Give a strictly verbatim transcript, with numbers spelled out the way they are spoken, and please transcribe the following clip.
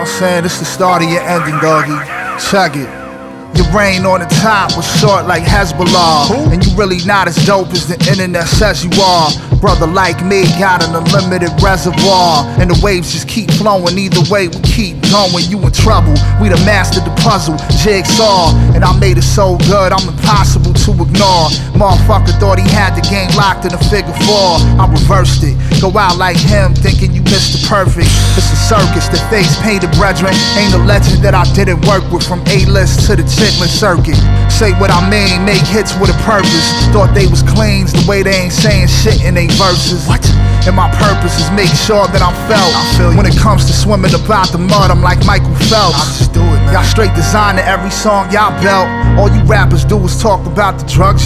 I'm saying? This the start of your ending, doggy. Check it. Your reign on the top was short like Hezbollah. And you really not as dope as the internet says you are. Brother like me got an unlimited reservoir, and the waves just keep flowing. Either way we keep going. You in trouble, we done mastered the puzzle, jigsaw. And I made it so good I'm impossible to ignore. Motherfucker thought he had the game locked in a figure four. I reversed it, go out like him thinking you Mister Perfect. It's a circus, the face painted brethren. Ain't a legend that I didn't work with, from A-list to the chitlin circuit. Say what I mean, make hits with a purpose. Thought they was cleans the way they ain't saying shit in they verses. What? And my purpose is make sure that I'm felt. I feel when it comes to swimming about the mud, I'm like Michael Phelps. I just do it, man. Y'all straight designer every song y'all belt. All you rappers do is talk about the drugs